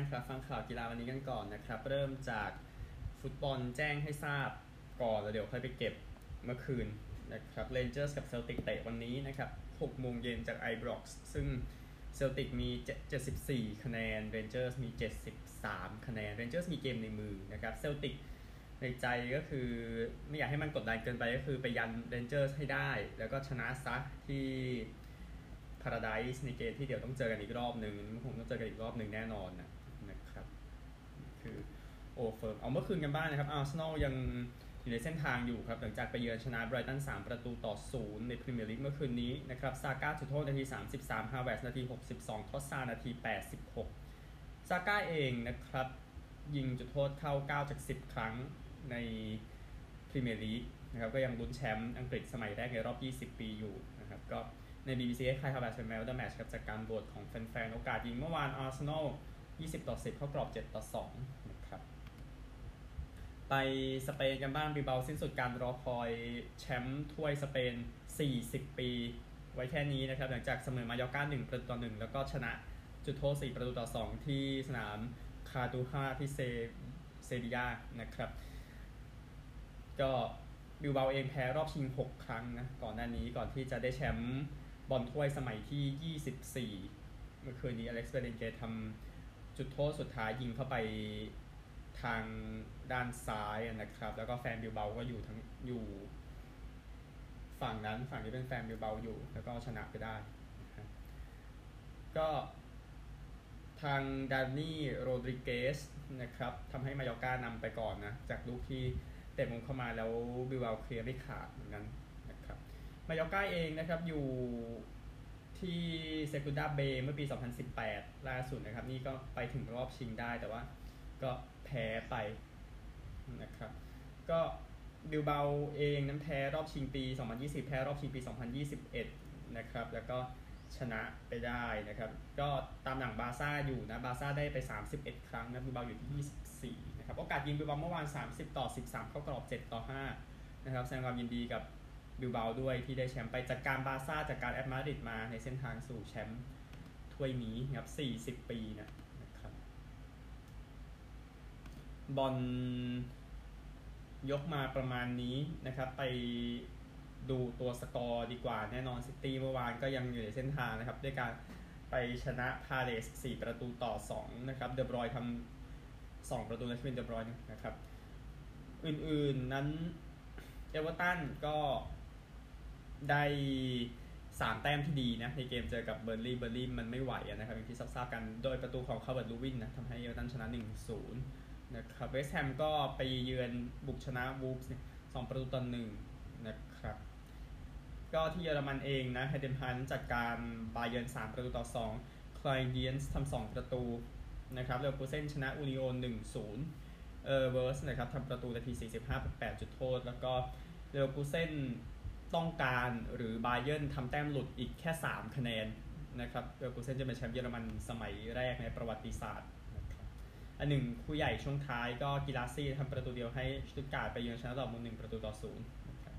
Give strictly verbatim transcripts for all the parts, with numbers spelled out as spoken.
นะครับฟังข่าวกีฬาวันนี้กันก่อนนะครับเริ่มจากฟุตบอลแจ้งให้ทราบก่อนแล้วเดี๋ยวค่อยไปเก็บเมื่อคืนนะครับเรนเจอร์สกับเซลติกเตะวันนี้นะครับหกโมงเย็นจากไอบร็อกซ์ซึ่งเซลติกมีเจ็ดสิบสี่คะแนนเรนเจอร์สมีเจ็ดสิบสามคะแนนเรนเจอร์สมีเกมในมือนะครับเซลติกในใจก็คือไม่อยากให้มันกดดันเกินไปก็คือไปยันเรนเจอร์สให้ได้แล้วก็ชนะซะที่Paradise ในเกมที่เดี๋ยวต้องเจอกันอีกรอบหนึ่งมันคงต้องเจอกันอีกรอบหนึ่งแน่นอนนะนะครับคือโอเฟิร์มเอาเมื่อคืนกันบ้างนะครับอาร์เซนอลยังอยู่ในเส้นทางอยู่ครับหลังจากไปเยือนชนะไบรตันสามประตูต่อศูนย์ในพรีเมียร์ลีกเมื่อคืนนี้นะครับซาก้าจุดโทษนาทีสามสิบสามฮาเวร์ตนาทีหกสิบสองทอสซานาทีแปดสิบหกซาก้าเองนะครับยิงจุดโทษเข้าเก้าจากสิบครั้งในพรีเมียร์ลีกนะครับก็ยังลุ้นแชมป์อังกฤษสมัยแรกในรอบยี่สิบปีอยู่นะครับก็ใน บี บี ซี ใครทำแบบเป็นแมวเดอร์แมตช์ครับจากการโหวตของแฟนๆโอกาสยิงเมื่อวานอาร์เซนอลยี่สิบต่อสิบเข้ากรอบเจ็ดต่อสองนะครับไปสเปนกันบ้างบิลเบาสิ้นสุดการรอคอยแชมป์ถ้วยสเปนสี่สิบปีไว้แค่นี้นะครับหลังจากเสมอมายอร์ก้าหนึ่งประตูต่อหนึ่งแล้วก็ชนะจุดโทษสี่ประตูต่อสองที่สนามคาตูฮาที่เซเซบียานะครับก็บิลเบาเองแพ้รอบชิงหกครั้งนะก่อนหน้านี้ก่อนที่จะได้แชมป์บอลถ้วยสมัยที่ยี่สิบสี่เมื่อคืนนี้อเล็กซ์เบเรนเกตทำจุดโทษสุดท้ายยิงเข้าไปทางด้านซ้ายนะครับแล้วก็แฟนบิลเบาก็อยู่ทั้งอยู่ฝั่งนั้นฝั่งที่เป็นแฟนบิลเบาอยู่แล้วก็ชนะไปได้นะก็ทางดานี่โรดริเกสนะครับทำให้มายอร์ก้านำไปก่อนนะจากลูกที่เตะมุมเข้ามาแล้วบิลเบาเคลียร์ไม่ขาดเหมือนกันนะครับมายอร์ก้าเองนะครับอยู่ที่เซกูด้าเบย์เมื่อปีสองพันสิบแปดล่าสุดนะครับนี่ก็ไปถึงรอบชิงได้แต่ว่าก็แพ้ไปนะครับก็บิลเบาเองนั้นแพ้รอบชิงปีสองพันยี่สิบแพ้รอบชิงปีสองพันยี่สิบเอ็ดนะครับแล้วก็ชนะไปได้นะครับก็ตามหลังบาซ่าอยู่นะบาซ่าได้ไปสามสิบเอ็ดครั้งนะบิลเบาอยู่ที่ยี่สิบสี่นะครับโอกาสยิงบิลเบาเมื่อวานสามสิบต่อสิบสามเข้ากรอบเจ็ดต่อห้านะครับแสดงความยินดีกับบิลเบาด้วยที่ได้แชมป์ไปจากการบาซ่าจากการแอตมาดริดมาในเส้นทางสู่แชมป์ถ้วยนี้นะครับสี่สิบปีนะนะครับบอลยกมาประมาณนี้นะครับไปดูตัวสกอร์ดีกว่าแน่นอนซิตี้เมื่อวานก็ยังอยู่ในเส้นทางนะครับด้วยการไปชนะพาเลสสี่ประตูต่อสองนะครับเดอบรอยทำสองประตูและเป็นเดอบรอยนะครับอื่นๆนั้นเอเวอร์ตันก็ได้สามแต้มที่ดีนะในเกมเจอกับเบอร์ลี่เบอร์ลี่มันไม่ไหวนะครับอย่างที่ทราบกันโดยประตูของคาร์เวิร์ตลูวินนะทำให้เอเวอร์ตันชนะ หนึ่งศูนย์ นะครับเวสต์แฮมก็ไปเยือนบุกชนะวูฟส์สองประตูต่อหนึ่งนะครับก็ที่เยอรมันเองนะไฮเดนฮันจัดการบาเยิร์นสามประตูต่อสองคลายเดียนส์ทำสองประตูนะครับเลเวอร์คูเซ่นชนะอูนิโอ หนึ่งศูนย์ เออเวิร์สนะครับทำประตูนาทีสี่สิบห้า แปดจุดโทษแล้วก็เลเวอร์คูเซ่นต้องการหรือบาเยิร์นทำแต้มหลุดอีกแค่สามคะแนนนะครับเลเวอร์คูเซ่นจะเป็นแชมป์เยอรมันสมัยแรกในประวัติศาสตร์อันหนึ่งคู่ใหญ่ช่วงท้ายก็กีฬาซี่ทำประตูเดียวให้สตุตการ์ดไปเยือนชนะดอร์ทมุนด์หนึ่งประตูต่อศูนย์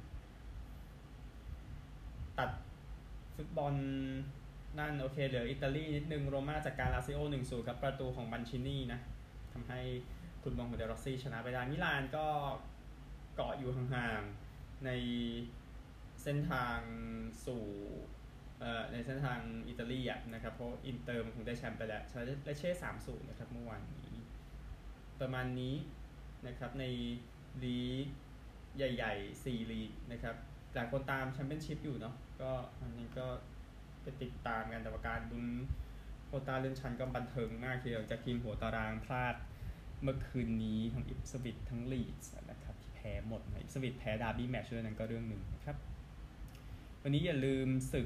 ตัดฟุตบอลนั่นโอเคเหลืออิตาลีนิดนึงโรม่าจากการลาซิโอ หนึ่งศูนย์ครับประตูของบันชินีนะทำให้คุณบองของเดรอสซี่ชนะไปได้มิลานก็เกาะอยู่ห่างๆในเส้นทางสู่ในเส้นทางอิตาลีนะครับเพราะอินเตอร์มันคงได้แชมป์ไปแล้วชนะเลเช่ สามศูนย์นะครับเมื่อวานนี้ประมาณนี้นะครับในลีกใหญ่ๆสี่ลีกนะครับหลายคนตามแชมเปี้ยนชิพอยู่เนาะก็อันนี้ก็ไปติดตามกันแต่ว่าการลุ้นโควต้าเลื่อนชั้นก็บันเทิงมากทีเดียวจากทีมหัวตารางพลาดเมื่อคืนนี้ทั้งอิปสวิททั้งลีดส์นะครับที่แพ้หมดนะอิปสวิทแพ้ดาร์บี้แมตช์ด้วยนั้นก็เรื่องหนึ่งนะครับวันนี้อย่าลืมศึก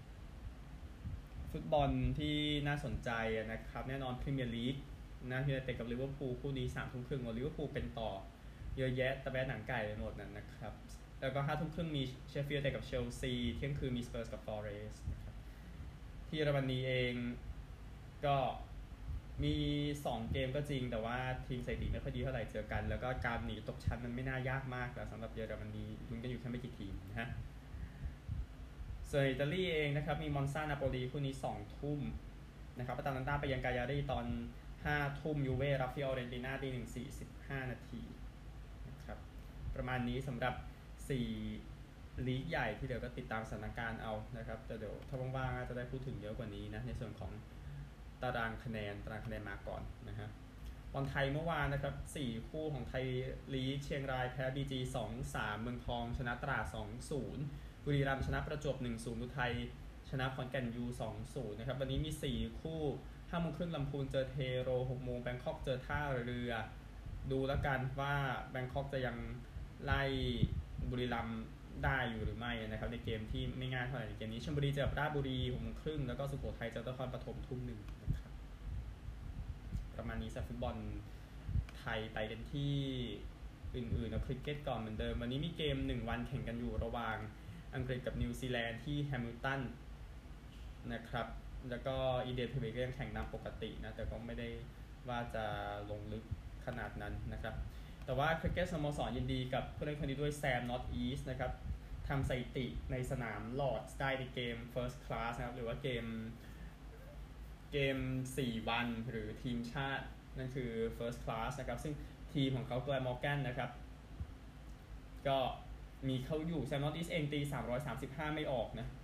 ฟุตบอลที่น่าสนใจนะครับแน่นอนพรีเมียร์ลีกนะยูไนเต็ดกับลิเวอร์พูลคู่นี้สามทุ่มครึ่งลิเวอร์พูลเป็นต่อเยอะแยะตะแบะหนังไก่ไปหมดนั่นนะครับแล้วก็ห้าทุ่มครึ่งมีเชฟฟิลด์เตะกับเชลซีเที่ยงคืนมีสเปอร์สกับฟอเรสต์นะครับที่เยอรมนีเองก็มีสองเกมก็จริงแต่ว่าทีมสถิติไม่ค่อยดีเท่าไหร่เจอกันแล้วก็การหนีตกชั้นมันไม่น่ายากมากแล้วสำหรับเยอรมนีลุ้นกันอยู่แค่ไม่กี่ทีมนะฮะส่วนอิตาลีเองนะครับมีมอนซานาโปลีคู่นี้สองทุ่มนะครับอาตาลันตาไปยังกายารีตอนห้าทุ่มยูเว่รับฟิออเรนติน่าตีหนึ่งสี่สิบห้านาทีนะครับประมาณนี้สำหรับสี่ลีกใหญ่ที่เดี๋ยวก็ติดตามสถานการณ์เอานะครับแต่เดี๋ยวถ้าว่างๆจะได้พูดถึงเยอะกว่านี้นะในส่วนของตารางคะแนนตารางคะแนนมาก่อนนะฮะบอลไทยเมื่อวานนะครับสี่คู่ของไทยลีกเชียงรายแพ้ บี จี สองสาม เมืองทองชนะตราด สองศูนย์ บุรีรัมย์ชนะประจวบ หนึ่งศูนย์ อุทัยชนะขอนแก่นยู สองศูนย์ นะครับวันนี้มีสี่คู่ห้าโมงครึ่งลำพูนเจอเทโรหกโมงแบงคอกเจอท่าเรือดูแล้วกันว่าแบงคอกจะยังไล่บุรีรัมย์ได้อยู่หรือไม่นะครับในเกมที่ไม่ง่ายเท่าไหร่ในเกมนี้ชลบุรีเจอราชบุรีหกโมงครึ่งแล้วก็สุโขทัยเจอนครปฐมทุ่มหนึ่งนะครับประมาณนี้สำหรับฟุตบอลไทยไปกันที่อื่นๆนะคริกเก็ตก่อนเหมือนเดิมวันนี้มีเกมหนึ่งวันแข่งกันอยู่ระหว่างอังกฤษกับนิวซีแลนด์ที่แฮมิลตันนะครับแล้วก็อินเดียพรีเมียร์ก็ยังแข่งนำปกตินะแต่ก็ไม่ได้ว่าจะลงลึกขนาดนั้นนะครับแต่ว่าคริกเก็ตสโมสรยินดีกับผู้เล่นคนนี้ด้วยแซม North East นะครับทำสถิติในสนามลอร์ดส์ได้ในเกม First Class นะครับหรือว่าเกมเกมสี่วันหรือทีมชาตินั่นคือ First Class นะครับซึ่งทีมของเขาแกลมอร์แกนนะครับก็มีเขาอยู่แซม North East เองตีสามร้อยสามสิบห้าไม่ออกนะ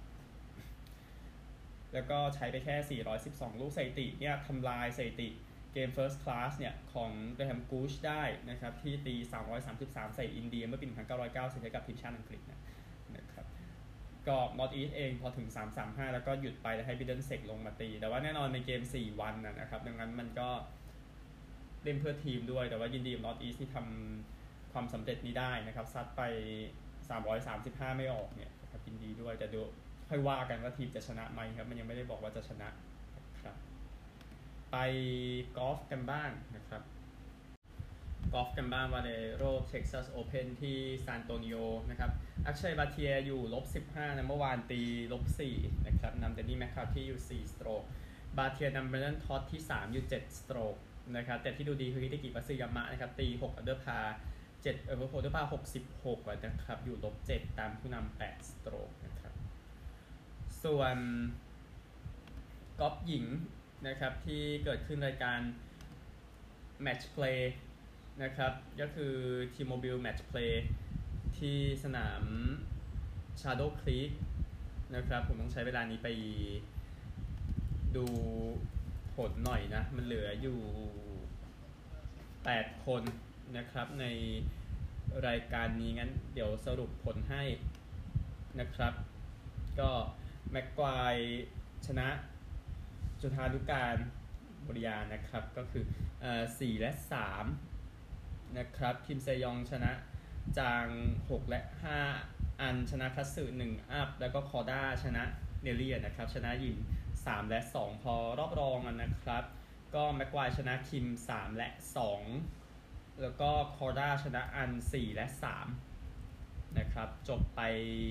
แล้วก็ใช้ไปแค่สี่ร้อยสิบสองลูกสถิติเนี่ยทำลายสถิติเกม First Class เนี่ยของเบรแฮมกูชได้นะครับที่ตีสามร้อยสามสิบสามใส่อินเดียเมื่อปีหนึ่งพันเก้าร้อยเก้าสิบให้กับทีมชาติอังกฤษนะนะครับก็ North East เองพอถึงสามร้อยสามสิบห้าแล้วก็หยุดไปแล้วให้บิดเดิลเซกลงมาตีแต่ว่าแน่นอนในเกมสี่วันนะครับดังนั้นมันก็เล่นเพื่อทีมด้วยแต่ว่ายินดีกับ North East ที่ทำความสำเร็จนี้ได้นะครับซัดไปสามร้อยสามสิบห้าไม่ออกเนี่ยครับยินดีด้วยแต่ดูค่อยว่ากันว่าทีมจะชนะไหมครับมันยังไม่ได้บอกว่าจะชนะครับไปกอล์ฟกันบ้างนะครับกอล์ฟกันบ้างวาเลโรเท็กซัสโอเพนที่ซานโตนิโอนะครับอักชัยบาเทียอยู่ลบสิบห้านะเมื่อวานตีลบสี่นะครับนำเดนนี่แมคคาร์ที่อยู่สี่สโตรกบาเทียนำเบรนท็อตที่สามอยู่เจ็ดสโตรกนะครับแต่ที่ดูดีคือฮิเดกิมัตสึยามะนะครับตีหกอันเดอร์พาเจ็ดเออร์โพเดอร์พาหกสิบหกนะครับอยู่ลบเจ็ดตามผู้นำแปดสโตรกนะครับส่วนกอล์ฟหญิงนะครับที่เกิดขึ้นรายการ Match Play นะครับก็คือ T-Mobile Match Play ที่สนาม Shadow Creek นะครับผมต้องใช้เวลานี้ไปดูผลหน่อยนะมันเหลืออยู่แปดคนนะครับในรายการนี้งั้นเดี๋ยวสรุปผลให้นะครับก็แม็กควายชนะจุธานุการบริยานะครับก็คือเอ่อสี่และสามนะครับคิมเซยองชนะจางหกและห้าอันชนะคัตสึหนึ่งอัพแล้วก็คอด้าชนะเนเลียนะครับชนะยิมสามและสองพอรอบรองนะครับก็แม็กควายชนะคิมสามและสองแล้วก็คอด้าชนะอันสี่และสามนะครับจบไป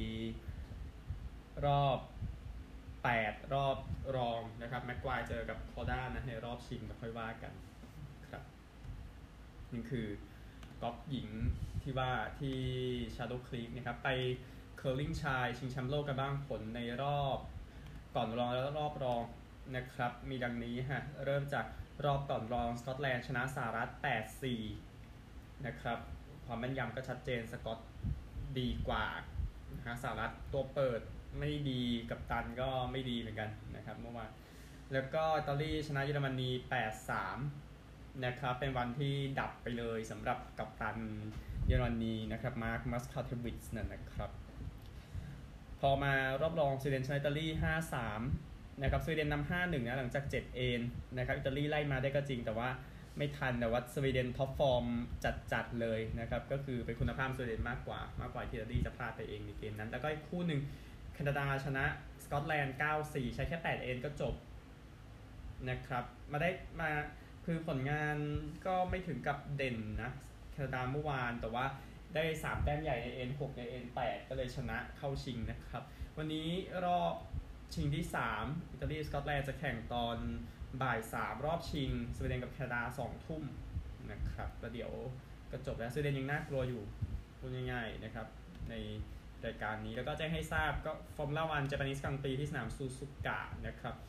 รอบแปดรอบรองนะครับแม็กควายเจอกับคอด้านะในรอบชิงก็ค่อยว่ากันครับนี่คือกอล์ฟหญิงที่ว่าที่ Shadow Creek นะครับไปเคิร์ลิงชายชิงแชมป์โลกกันบ้างผลในรอบก่อนรองแล้วรอบรองนะครับมีดังนี้ฮะเริ่มจากรอบก่อนรองสกอตแลนด์ชนะสหรัฐ แปดสี่ นะครับความแม่นยำก็ชัดเจนสกอตดีกว่านะฮะสหรัฐตัวเปิดไม่ดีกับตันก็ไม่ดีเหมือนกันนะครับเมื่อวานแล้วก็อิตาลีชนะเยอรมนี แปดสาม นะครับเป็นวันที่ดับไปเลยสำหรับกัปตันเยอรมนีนะครับมาร์คมัสคาเทวิชนั่นนะครับพอมารอบรองสวีเดนชนะอิตาลี ห้าสาม นะครับสวีเดนนำ ห้าหนึ่ง นะหลังจากเจ็ดเอนนะครับอิตาลีไล่มาได้ก็จริงแต่ว่าไม่ทันแต่ว่าสวีเดนท็อปฟอร์มจัดๆเลยนะครับก็คือเป็นคุณภาพสวีเดนมากกว่ามากกว่าที่อิตาลีจะพลาดไปเองในเกมนั้นแล้วก็อีกคู่หนึ่งแคนาดาชนะสกอตแลนด์ เก้าสี่ ใช้แค่แปดเอนก็จบนะครับมาได้มาคือผลงานก็ไม่ถึงกับเด่นนะแคนาดาเมื่อวานแต่ว่าได้สามแต้มใหญ่ในเอนหกในเอนแปดก็เลยชนะเข้าชิงนะครับวันนี้รอบชิงที่สามอิตาลีสกอตแลนด์จะแข่งตอนบ่ายสามรอบชิงสวีเดนกับแคนาดาสองทุ่มนะครับแล้วเดี๋ยวก็จบแล้วสวีเดนยังน่ากลัวอยู่พูดง่ายๆนะครับในรายการนี้แล้วก็แจ้งให้ทราบก็ฟอร์มูล่าวันเจแปนิสกลางปีที่สนามซูซูกะนะครับ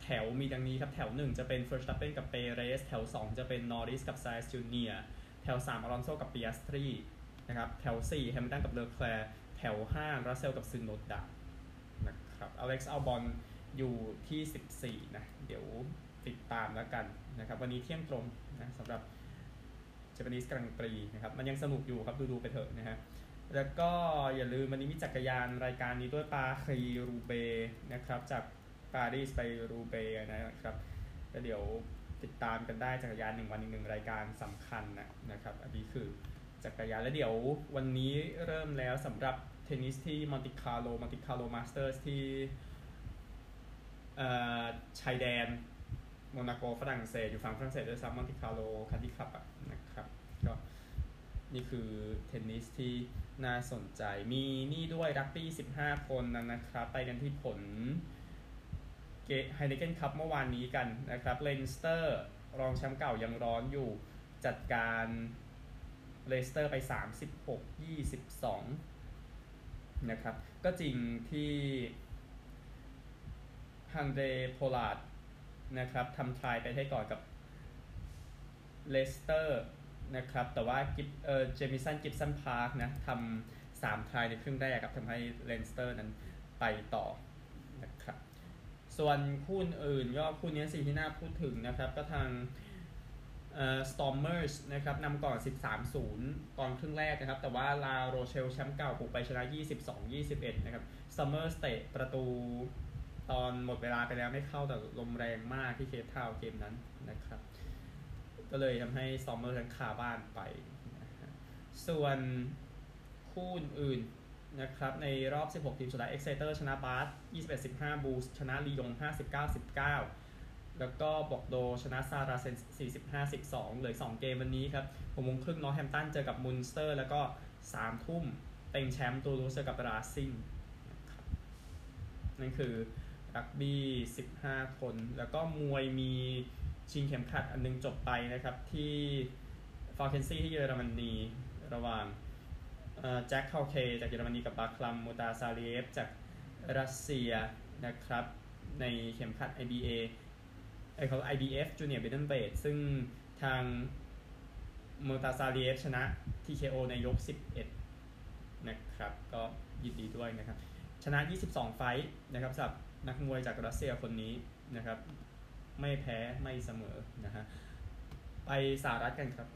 แถวมีดังนี้ครับแถวหนึ่งจะเป็น Verstappen กับ Perez แถวสองจะเป็น Norris กับ Sainz จูเนียร์ แถวสาม Alonso กับ Piastri นะครับแถวสี่ Hamilton กับ Leclerc แถวห้า Russell กับ Tsunoda นะครับ Alex Albon อยู่ที่สิบสี่นะเดี๋ยวติดตามแล้วกันนะครับวันนี้เที่ยงตรงนะสำหรับ Japanese Grand Prix นะครับมันยังสนุกอยู่ครับดูๆไปเถอะนะฮะแล้วก็อย่าลืมวันนี้มีจักรยานรายการนี้ด้วยปาคีรูเบนะครับจากปารีสไปรูเบนะครับแล้วเดี๋ยวติดตามกันได้จักรยานหนึ่งวันอีกหนึ่งรายการสำคัญนะนะครับอันนี้คือจักรยานแล้วเดี๋ยววันนี้เริ่มแล้วสำหรับเทนนิสที่มอนติคาร์โลมอนติคาร์โลมาสเตอร์สที่ชายแดนโมนาโกฝรั่งเศสอยู่ฝั่งฝรั่งเศสด้วยซ้ำมอนติคาร์โลคันที่ขับนะครับก็นี่คือเทนนิสที่น่าสนใจมีนี่ด้วยรักบี้สิบห้าคนนะครับไปกันที่ผลเกไฮเนเกนคัพเมื่อวานนี้กันนะครับเลนสเตอร์รองแชมป์เก่ายังร้อนอยู่จัดการเลสเตอร์ไปสามสิบหก ยี่สิบสองนะครับก็จริงที่ฮังเดโพลาร์ดนะครับทำทรายไปให้ก่อนกับเลสเตอร์นะครับแต่ว่ากิฟเอ่อเจมิสันกิฟสันพาร์คนะทำสามทรายในครึ่งแรกครับทำให้เลสเตอร์นั้นไปต่อนะครับส่วนคู่อื่นก็คู่นี้สิ่งที่น่าพูดถึงนะครับก็ทางเอ่อ Stormers นะครับนำก่อน สิบสามศูนย์ ตอนครึ่งแรกนะครับแต่ว่าลาโรเชลแชมป์เก่าบุกไปชนะ ยี่สิบสอง ยี่สิบเอ็ด นะครับ Stormers เตะประตูตอนหมดเวลาไปแล้วไม่เข้าแต่ลมแรงมากที่เคปทาวน์เกมนั้นนะครับก็เลยทำให้ Stormers ทั้งคาบ้านไปนะฮะส่วนคู่อื่นนะครับในรอบ สิบหก ทีมสุดท้าย Exeter ชนะบาส ยี่สิบเอ็ด สิบห้า บูสชนะลียง ห้าสิบเก้า สิบเก้า แล้วก็บอกโดชนะซาราเซน สี่สิบห้า สิบสอง เหลือสองเกมวันนี้ครับหกโมงครึ่งนอร์แฮมป์ตันเจอกับมุนสเตอร์แล้วก็สามทุ่มเต็งแชมป์ตูลูสเจอกับราซิงนะครับนั่นคือรักบี้สิบห้าคนแล้วก็มวยมีชิงเข็มขัดอันนึงจบไปนะครับที่ฟาร์เคนซี่ที่เยอรมนีระหว่างแจ็คคาเคจากเยอรมนีกับบาคลัมมูตาซาเลียฟจากรัสเซียนะครับในเข็มขัด ไอ บี เอ ไอเขา ไอ บี เอฟ Junior Middleweight ซึ่งทางมูตาซาเลียฟชนะ ที เค โอ ในยกสิบเอ็ดนะครับก็ยินดีด้วยนะครับชนะยี่สิบสองไฟท์นะครับสำหรับนักมวยจากรัสเซียคนนี้นะครับไม่แพ้ไม่เสมอนะฮะไปสหรัฐกันครับ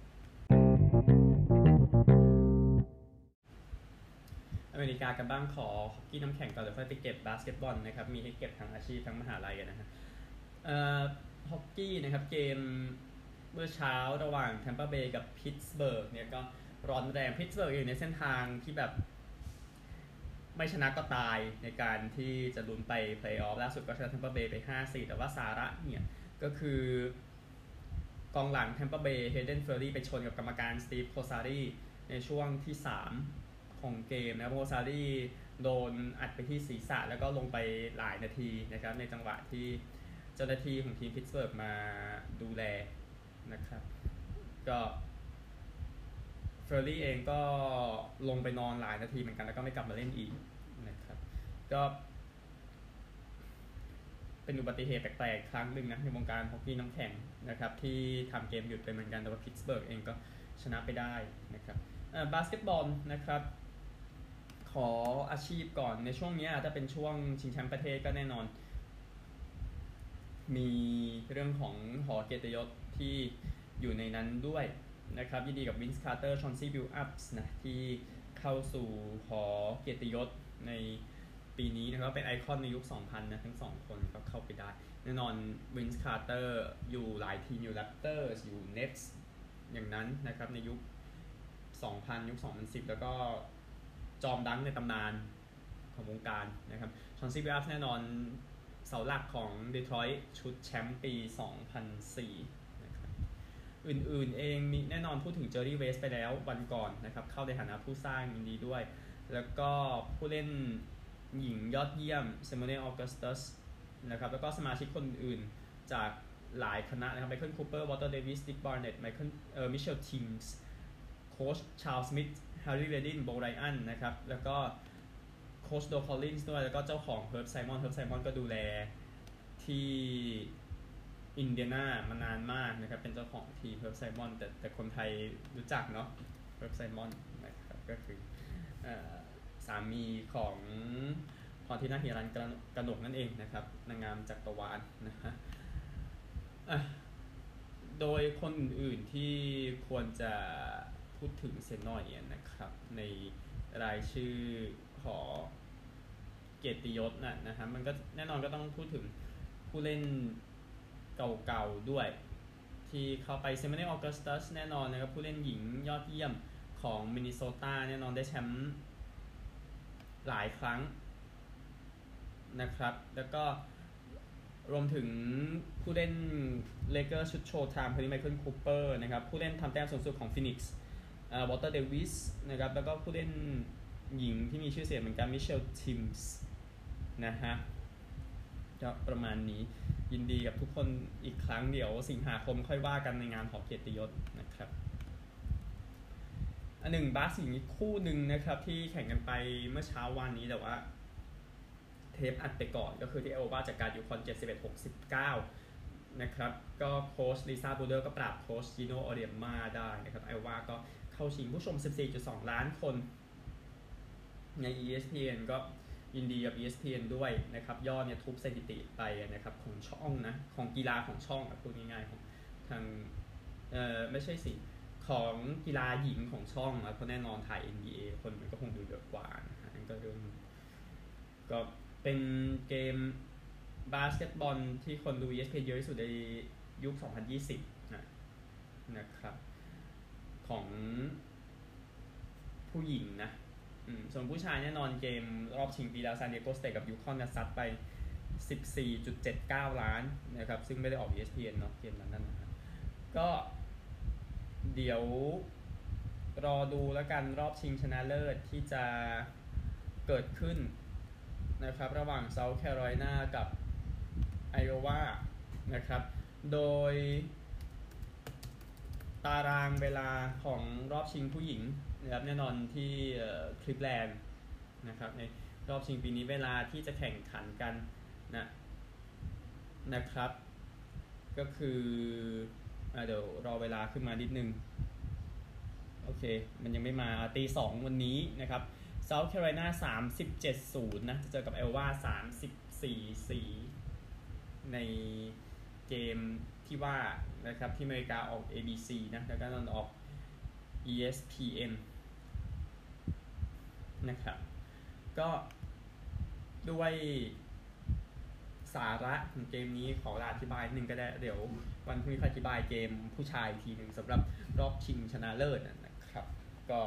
อเมริกากันบ้างขอฮอกกี้น้ำแข็งก่อนเดี๋ยวค่อยไปเก็บบาสเกตบอลนะครับมีให้เก็บทั้งอาชีพทั้งมหาลัยนะฮะเอ่อฮอกกี้นะครับเกมเมื่อเช้าระหว่างแทมเปอร์เบย์กับพิตต์สเบิร์กเนี่ยก็ร้อนแรงพิตต์สเบิร์กอยู่ในเส้นทางที่แบบไม่ชนะก็ตายในการที่จะลุ้นไปเพลย์ออฟล่าสุดก็ชนะแทมเปอร์เบย์ไป ห้าสี่ แต่ว่าสาระเนี่ยก็คือกองหลังแทมเปอร์เบย์เฮเดนเฟอร์รี่ไปชนกับกรรมการสตีฟโคซารีในช่วงที่สามของเกมนะโคซารีโดนอัดไปที่ศีรษะแล้วก็ลงไปหลายนาทีนะครับในจังหวะที่เจ้าหน้าที่ของทีมพิตต์สเบิร์กมาดูแลนะครับก็เฟอร์รี่เองก็ลงไปนอนหลายนาทีเหมือนกันแล้วก็ไม่กลับมาเล่นอีกนะครับก็เป็นอุบัติเหตุแปลกๆครั้งหนึ่งนะในวงการฮอกกี้น้ำแข็งนะครับที่ทำเกมหยุดไปเหมือนกันแต่ว่าพิตต์สเบิร์กเองก็ชนะไปได้นะครับบาสเกตบอลนะครับขออาชีพก่อนในช่วงนี้จะเป็นช่วงชิงแชมป์ประเทศก็แน่นอนมีเรื่องของหอเกียรติยศที่อยู่ในนั้นด้วยนะครับยินดีกับวินส์คาร์เตอร์ชอนซี่บิลอัพส์นะที่เข้าสู่หอเกียรติยศในปีนี้นะครับเป็นไอคอนในยุค สองพัน นะทั้งสองคนก็เข้าไปได้แน่นอนวินส์คาร์เตอร์อยู่หลายทีมอยู่แรปเตอร์อยู่เน็ตส์อย่างนั้นนะครับในยุค สองพัน ยุค สองพันสิบ แล้วก็จอมดังในตำนานของวงการนะครับชอนซี่บิลอัพส์แน่นอนเสาหลักของดีทรอยต์ชุดแชมป์ปี สองพันสี่นะครับอื่นๆเองมีแน่นอนพูดถึงเจอร์รี่เวสไปแล้ววันก่อนนะครับเข้าในฐานะผู้สร้างยินดีด้วยแล้วก็ผู้เล่นหญิงยอดเยี่ยมเซโมเน่ออกัสตัสนะครับแล้วก็สมาชิกคนอื่นจากหลายคณะนะครับไมเคิลคูเปอร์วอเตอร์เดวิสดิกบาร์เน็ตไมเคิลเอ่อมิเชลทิมส์โค้ชชาร์ลส์สมิธแฮร์รี่เรดินโบไรอันนะครับแล้วก็โค้ชโดคอลลินส์ด้วยแล้วก็เจ้าของเฮิร์บไซมอนเฮิร์บไซมอนก็ดูแลทที่อินเดียนามานานมากนะครับเป็นเจ้าของทีมเพิร์ฟไซมอนแต่แต่คนไทยรู้จักเนาะเพิร์ฟไซมอนนะครับก็คือสามีของพรทินาหิรันกนกนั่นเองนะครับนางงามจักรวาลนะฮะโดยคนอื่นๆที่ควรจะพูดถึงเซนหน่อยนะครับในรายชื่อขอเกียรติยศนะนะฮะมันก็แน่นอนก็ต้องพูดถึงผู้เล่นเก่าๆด้วยที่เข้าไปเซมิเนออกัสตัสแน่นอนนะครับผู้เล่นหญิงยอดเยี่ยมของมินนิโซตาแน่นอนได้แชมป์หลายครั้งนะครับแล้วก็รวมถึงผู้เล่นเลเกอร์ชุดโชว์ไทม์คนนี้ไมเคิลคูเปอร์นะครับผู้เล่นทำแต้มสูงสุดของฟินิกซ์วอเตอร์เดวิสนะครับแล้วก็ผู้เล่นหญิงที่มีชื่อเสียงเหมือนกันมิเชลทิมส์นะฮะก็ประมาณนี้ยินดีกับทุกคนอีกครั้งเดี๋ยวสิงหาคมค่อยว่ากันในงานของเกียรติยศนะครับอันหนึ่งบาสสิงห์คู่หนึ่งนะครับที่แข่งกันไปเมื่อเช้าวันนี้แต่ว่าเทปอัดไปก่อนก็คือที่เอลวาจากการยูคอนเจ็ดสิบเอ็ด หกสิบเก้านะครับก็โค้ชลิซ่าบูเดอร์ก็ปราบโค้ชจิโนออเดียมาได้นะครับเอลวาก็เข้าชิงผู้ชม สิบสี่จุดสอง ล้านคนใน อี เอส พี เอ็น ก็ยินดีกับ อี เอส พี เอ็น ด้วยนะครับยอดเนี่ยทุบสถิติไปนะครับของช่องนะของกีฬาของช่องพูดง่ายๆของทางเอ่อไม่ใช่สิของกีฬาหญิงของช่องนะเพราะแน่นอนถ่าย เอ็น บี เอ คนมันก็คงดูเยอะกว่านะฮะนั่นก็เรื่องก็เป็นเกมบาสเกตบอลที่คนดู อี เอส พี เอ็น เยอะที่สุดในยุคสองพันยี่สิบนะนะครับของผู้หญิงนะส่วนผู้ชายแน่นอนเกมรอบชิงปีแล้วซานดิเอโกสเตทกับยูคอนซัดไป สิบสี่จุดเจ็ดเก้า ล้านนะครับซึ่งไม่ได้ออก อี เอส พี เอ็น เนาะเกมนั้นนะครับก็เดี๋ยวรอดูแล้วกันรอบชิงชนะเลิศที่จะเกิดขึ้นนะครับระหว่างเซาท์แคโรไลนากับไอโอวานะครับโดยตารางเวลาของรอบชิงผู้หญิงนะครับแน่นอนที่คลิฟแลนด์นะครับในรอบชิงปีนี้เวลาที่จะแข่งขันกันนะนะครับก็คือเดี๋ยวรอเวลาขึ้นมานิดนึงโอเคมันยังไม่มาตีสองวันนี้นะครับเซาท์แคโรไลนา สามสิบเจ็ดศูนย์ นะจะเจอกับเอลวา สามสิบสี่สี่ ในเกมที่ว่านะครับที่อเมริกาออก เอ บี ซี นะแล้วก็นอนออก อี เอส พี เอ็น นะครับก็ด้วยสาระของเกมนี้ขออธิบายหนึ่งก็ได้เดี๋ยววันพรุ่งนี้อธิบายเกมผู้ชายทีหนึ่งสำหรับรอบชิงชนะเลิศนะครับก็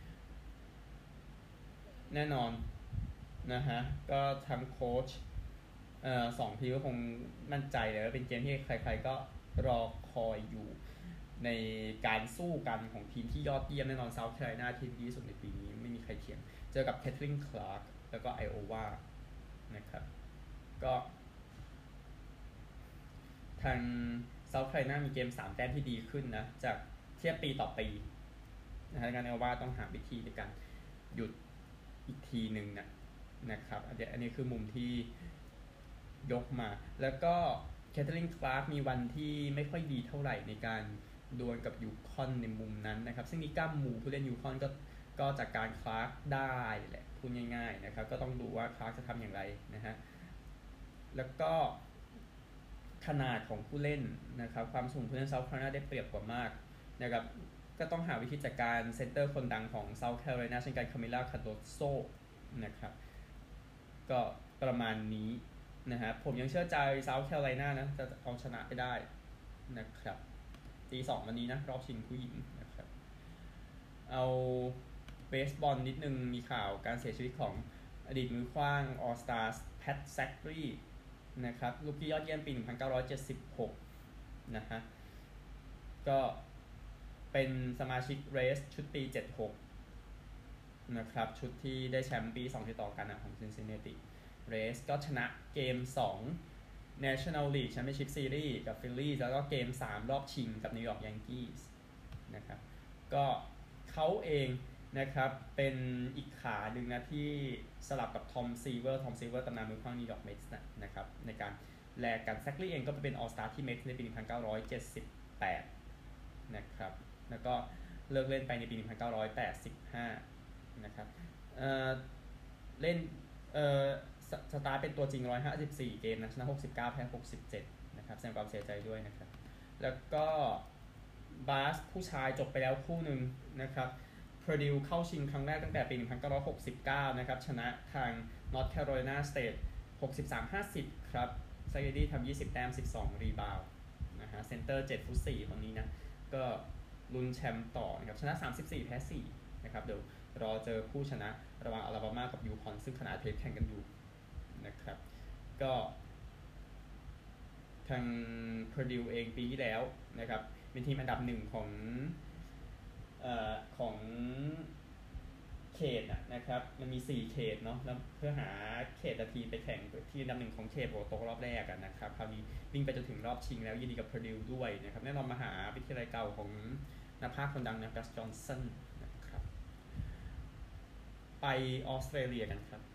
แน่นอนนะฮะก็ทั้งโค้ชเอ่อสองทีมก็คงมั่นใจเลยว่าเป็นเกมที่ใครๆก็รอคอยอยู่ในการสู้กันของทีมที่ยอดเยี่ยมแน่นอนเซาท์แคโรไลนาทีมดีที่สุดในปีนี้ไม่มีใครเถียงเจอกับแคทเธอรีนคลาร์กแล้วก็ไอโอวานะครับก็ทางเซาท์แคโรไลนามีเกมสามแต้มที่ดีขึ้นนะจากเทียบปีต่อปีนะฮะการไอโอวาต้องหาวิธีในการหยุดอีกทีหนึ่งนะนะครับอันนี้อันนี้คือมุมที่ยกมาแล้วก็แคทเธอรีนคลาร์กมีวันที่ไม่ค่อยดีเท่าไหร่ในการดวลกับยูคอนในมุมนั้นนะครับซึ่งนี่ก้ามหมูผู้เล่นยูคอนก็ก็จากการคลาร์กได้แหละพูดง่ายๆนะครับก็ต้องดูว่าคลาร์กจะทำอย่างไรนะฮะแล้วก็ขนาดของผู้เล่นนะครับความสูงผู้เล่นเซาท์แคโรไลนาได้เปรียบกว่ามากนะครับก็ต้องหาวิธีจัดการเซนเตอร์คนดังของเซาท์แคโรไลนาเช่นกันคามิล่าคาโดโซนะครับก็ประมาณนี้นะฮะผมยังเชื่อใจเซาท์แคโรไลนานะจะเอาชนะไปได้นะครับตีสองวันนี้นะรอบชิงผู้หญิงนะครับเอาเบสบอลนิดนึงมีข่าวการเสียชีวิตของอดีตมือขว้างออสตาร์แพทแซครีนะครับลูกที่ยอดเยี่ยมปีหนึ่งพันเก้าร้อยเจ็ดสิบหกนะฮะก็เป็นสมาชิกเรสชุดปีเจ็ดสิบหกนะครับชุดที่ได้แชมป์ปีสองติดต่อกันนะของ Cincinnati Reds ก็ชนะเกมสอง National League Championship Series กับ Phillies แล้วก็เกมสามรอบชิงกับ New York Yankees นะครับก็เขาเองนะครับเป็นอีกขาหนึ่งนะที่สลับกับทอมซีเวอร์ทอมซีเวอร์ตำนานมือขว้างนิวยอร์กเมทส์นะครับในการแลกกันแซคลี่เองก็ไปเป็นออลสตาร์ที่เมทในปีหนึ่งพันเก้าร้อยเจ็ดสิบแปดนะครับแล้วก็เลิกเล่นไปในปีหนึ่งพันเก้าร้อยแปดสิบห้านะครับ เอ่อเล่นเอ่อสตาร์เป็นตัวจริงหนึ่งร้อยห้าสิบสี่เกมนะชนะหกสิบเก้าแพ้หกสิบเจ็ดนะครับแสดงความเสียใจด้วยนะครับแล้วก็บาสผู้ชายจบไปแล้วคู่หนึ่งนะครับเพอร์ดิวเข้าชิงครั้งแรกตั้งแต่ปีหนึ่งพันเก้าร้อยหกสิบเก้านะครับชนะทาง North Carolina State หกสิบสามห้าสิบครับไซเกดี้ทำยี่สิบแต้มสิบสองรีบาวด์นะฮะเซนเตอร์เจ็ดฟุตสี่คนนี้นะก็ลุ้นแชมป์ต่อนะครับชนะสามสิบสี่แพ้สี่นะครับเดี๋ยวรอเจอคู่ชนะระหว่างอลาบามากับยูคอนซึ่งขณะเทปแข่งกันอยู่นะครับก็ทางเพอร์ดิวเองปีที่แล้วนะครับเป็นทีมอันดับหนึ่งของเอ่อของเขตนะครับมันมีสี่เขตเนาะแล้วเพื่อหาเขตทีไปแข่งที่อันดับหนึ่งของเขตโบตกรอบแรกกันนะครับคราวนี้วิ่งไปจนถึงรอบชิงแล้วยินดีกับเพอร์ดิวด้วยนะครับแน่นอนมหาวิทยาลัยเก่าของนักพากย์คนดังนะกัสจอห์นสันนะครับไปออสเตรเลียกันครับ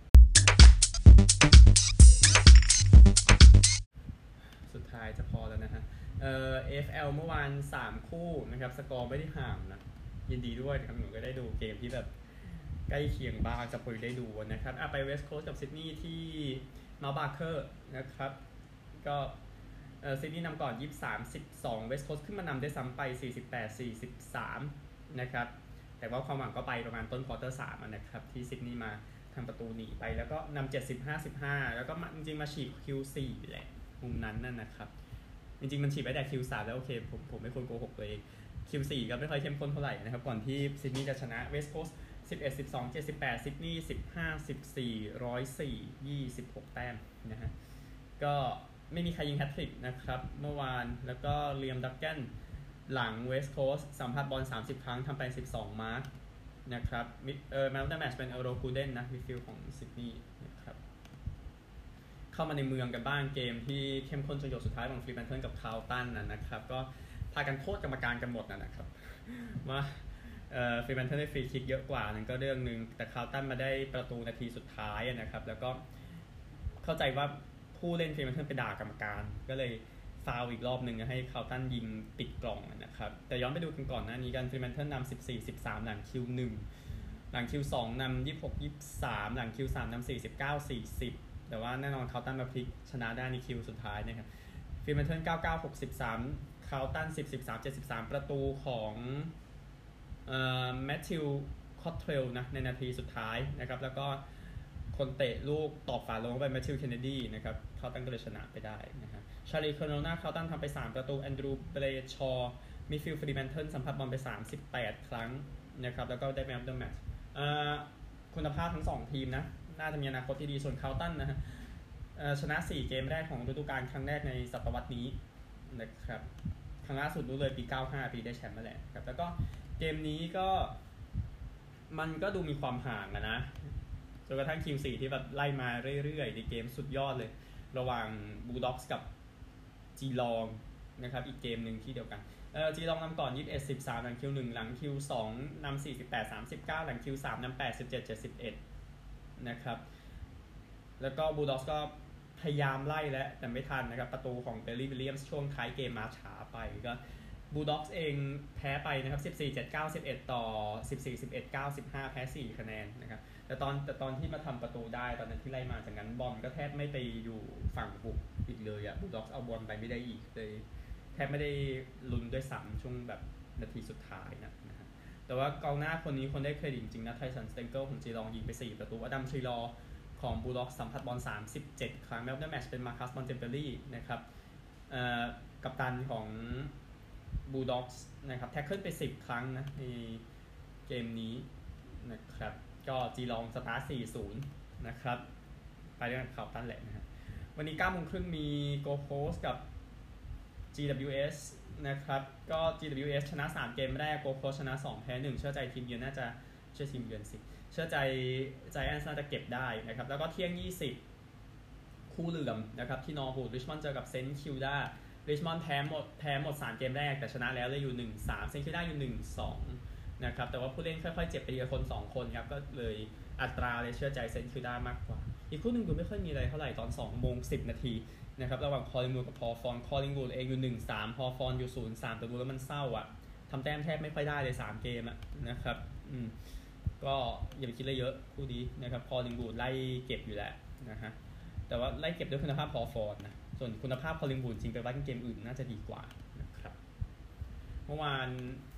สุดท้ายจะพอแล้วนะฮะเอ่อ เอ เอฟ แอล เมื่อวานสามคู่นะครับสกอร์ไม่ได้ห่างนะยินดีด้วยนะครับหนูก็ได้ดูเกมที่แบบใกล้เคียงบ้างจะพอได้ดูนะครับอ่ะไปเวสต์โคสต์กับซิดนีย์ที่มาบาร์เคอร์นะครับก็เอ่อซิดนีย์นำก่อนยี่สิบสาม สิบสองเวสต์โคสต์ขึ้นมานำได้ซ้ำไปสี่สิบแปด สี่สิบสามนะครับแต่ว่าความหวังก็ไปประมาณต้นควอเตอร์สามนะครับที่ซิดนีย์มาทำประตูหนีไปแล้วก็นำเจ็ดสิบ ห้าสิบห้าแล้วก็จริงๆมาฉีก คิว โฟร์ แหละมุมนั้นนั่นนะครับจริงๆมันฉีกไปแต่ คิว ทรี แล้วโอเคผมผมไม่ควรโกหกตัวเอง คิว โฟร์ ก็ไม่ค่อยเข้มข้นเท่าไหร่นะครับก่อนที่ซิดนีย์จะชนะเวสต์โคสต์สิบเอ็ด สิบสอง เจ็ดสิบแปดซิดนีย์สิบห้า สิบสี่ หนึ่งร้อยสี่ ยี่สิบหกแต้มนะฮะก็ไม่มีใครยิงแฮตทริกนะครับเมื่อวานแล้วก็เลียมดักแกนหลังเวสต์โคสต์สัมผัสบอลสามสิบครั้งทำไปสิบสองมาร์คนะครับเอ่อแมนออฟเดอะแมตช์เป็นเอโรกูเดนนะมิดฟิลด์ของซิดนีย์นะครับเข้ามาในเมืองกันบ้างเกมที่เข้มข้นจนหยดสุดท้ายของฟรีแมนเทิลกับคาร์ลตันนะครับก็พากันโทษกรรมการกันหมดนะครับว่าเอ่อฟรีแมนเทิลได้ฟรีคิกเยอะกว่านั่นก็เรื่องนึงแต่คาร์ลตันมาได้ประตูนาทีสุดท้ายนะครับแล้วก็เข้าใจว่าผู้เล่นฟรีแมนเทิลไปด่ากรรมการก็เลยฟาวอีกรอบนึงให้คาร์ลตันยิงปิดกล่องนะครับแต่ย้อนไปดูกันก่อนหน้านี้กันฟรีแมนเทิลนำสิบสี่ สิบสามหลัง คิว หนึ่งหลัง คิว สอง นำยี่สิบหก ยี่สิบสามหลัง คิว สาม นำสี่สิบเก้า สี่สิบแต่ว่าแน่นอนคาร์ลตันมาพลิกชนะได้ในคิวสุดท้ายนะครับฟรีแมนเทิลเก้าสิบเก้า หกสิบสามคาร์ลตันสิบ สิบสาม เจ็ดสิบสามประตูของเอ่อแมทธิวคอตเทรลนะในนาทีสุดท้ายนะครับแล้วก็คนเตะลูกตอกฝาลงไปแมทธิวเคนเนดีนะครับคาร์ลตันก็เลยชนะไปได้นะฮะชาลีคาร์โนนาคาร์ลตันทำไปสามประตูแอนดรูว์เบรชอว์มิดฟิลด์ฟรีแมนเทิลสัมผัสบอลไปสามสิบแปดครั้งนะครับแล้วก็ได้แมนออฟเดอะแมตช์คุณภาพทั้งสองทีมนะน่าจะมีอนาคตที่ดีส่วนคาร์ลตันนะฮะชนะสี่เกมแรกของฤดูกาลครั้งแรกในศตวรรษนี้นะครับครั้งล่าสุดรู้เลยปีเก้าสิบห้าปีได้แชมป์มาแล้วครับแล้วก็เกมนี้ก็มันก็ดูมีความห่างนะจนกระทั่ง คิว โฟร์ ที่แบบไล่มาเรื่อยๆในเกมสุดยอดเลยระหว่างบูลด็อกส์กับจีลองนะครับอีกเกมหนึ่งที่เดียวกันเอ่อจีลองนำก่อนยี่สิบเอ็ด สิบสามหลัง คิว หนึ่งหลัง คิว สองนำสี่สิบแปด สามสิบเก้าหลัง คิว สาม นำแปดสิบเจ็ด เจ็ดสิบเอ็ดนะครับแล้วก็บูลด็อกส์ก็พยายามไล่แล้วแต่ไม่ทันนะครับประตูของเบลลี่วิลเลียมส์ช่วงท้ายเกมมาช้าไปก็บูลด็อกส์เองแพ้ไปนะครับสิบสี่ เจ็ด เก้า สิบเอ็ดต่อสิบสี่ สิบเอ็ด เก้า สิบห้าแพ้สี่คะแนนนะครับแต่ตอนแต่ตอนที่มาทำประตูได้ตอนนั้นที่ไล่มาจากนั้นบอลก็แทบไม่ไปอยู่ฝั่งบุกอีกเลยอะบูลด็อกส์เอาบอลไปไม่ได้อีกเลยแทบไม่ได้ลุ้นด้วยซ้ำช่วงแบบนาทีสุดท้ายนะนะฮะแต่ว่ากองหน้าคนนี้คนได้เครดิตจริงนะไทสันสเตนเกิลของจีลองยิงไปสี่ประตูอดัมทรีลอของบูลด็อกส์สัมผัสบอลสามสิบเจ็ดครั้งแมตช์ในแมตช์เป็นมาคัสมอนเทมเปอรี่นะครับเอ่อกัปตันของบูลด็อกส์นะครับแท็กเกิลไปสิบครั้งนะในเกมนี้นะครับก็จีลองสตาร์ท สี่ศูนย์ นะครับไปเรื่องข่าวตั้นแหละนะฮะวันนี้เก้าโมงครึ่งมีโกโคสกับ จี ดับเบิลยู เอส นะครับก็ จี ดับเบิลยู เอส ชนะสามเกมแรกโกโคสชนะสองแพ้หนึ่งเชื่อใจทีมเยือนน่าจะเชื่อทีมเยือนสิเชื่อใจใจแอนส์น่าจะเก็บได้นะครับแล้วก็เที่ยงยี่สิบคู่เหลื่อมนะครับที่นอร์วูดริชมอนด์เจอกับเซนต์คิวดาริชมอนด์แพ้หมดแพ้หมดสามเกมแรกแต่ชนะแล้วเลยอยู่ หนึ่งสาม เซนต์คิวดาอยู่ หนึ่งสอง นะครับแต่ว่าผู้เล่นค่อยๆเจ็บไปทีละคนสองคนครับก็เลยอัตราเลยเชื่อใจเซนต์คิวดามากกว่าอีอีกคู่หนึ่งดูไม่ค่อยมีอะไรเท่าไหร่ตอนสองโมงสิบนาทีนะครับระหว่างคอลลิงวูดกับฮอฟอนคอลลิงวูดเองอยู่ หนึ่งสาม ฮอฟอนอยู่ ศูนย์สาม แต่ดูแล้วมันเศร้าอ่ะทำแต้มแทบไม่ค่อยได้เลยสามเกมอ่ะนะครับอืมก็อย่าไปคิดอะไรเยอะคู่นี้นะครับคอลลิงวูดไล่เก็บอยู่แล้วนะฮะแต่ว่าไล่เก็บด้วยคุณภาพฮอฟอนนะส่วนคุณภาพคอลลิงวูดจริงไปวัดเกมอื่นน่าจะดีกว่านะครับเมื่อวาน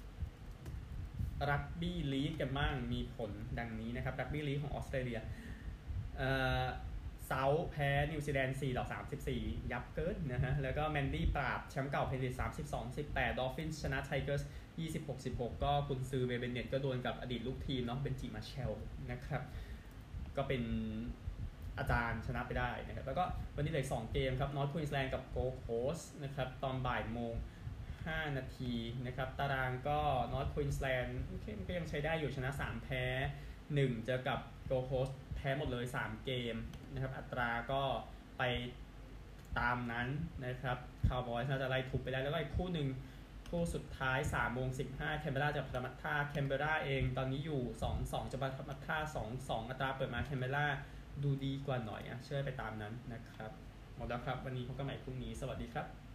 รักบี้ลีกกันบ้างมีผลดังนี้นะครับรักบี้ลีกของออสเตรเลียเอ่อเซาท์แพ้นิวซีแลนด์สี่ต่อสามสิบสี่ยับเกินนะฮะแล้วก็แมนดี้ปราบแชมป์เก่าเพนริสสามสิบสอง สิบแปดดอลฟินส์ชนะไทเกอร์สยี่สิบหก สิบหกก็คุณซือเบเบเน็ตก็โดนกับอดีตลูกทีมเนาะเบนจิมาเชลนะครับก็เป็นอาจารย์ชนะไปได้นะครับแล้วก็วันนี้เหลือสองเกมครับนอร์ทควีนส์แลนด์กับโกลด์โคสต์นะครับตอนบ่ายโมงห้านาทีนะครับตารางก็นอร์ทควีนส์แลนด์ก็ยังใช้ได้อยู่ชนะสามแพ้หนึ่งเจอกับโกลด์โคสต์แพ้หมดเลยสามเกมนะครับอัตราก็ไปตามนั้นนะครับคาวบอยส์น่าจะไล่ทุบไปได้แล้วก็อีกคู่หนึ่งคู่สุดท้าย สามโมงสิบห้า แคนเบราจะพามัตท่าแคนเบราเองตอนนี้อยู่ สองสอง จะพามัตท่า สองสอง อัตราเปิดมาแคนเบราดูดีกว่าหน่อยอ่ะเชื่อไปตามนั้นนะครับหมดแล้วครับวันนี้พบกันใหม่พรุ่งนี้สวัสดีครับ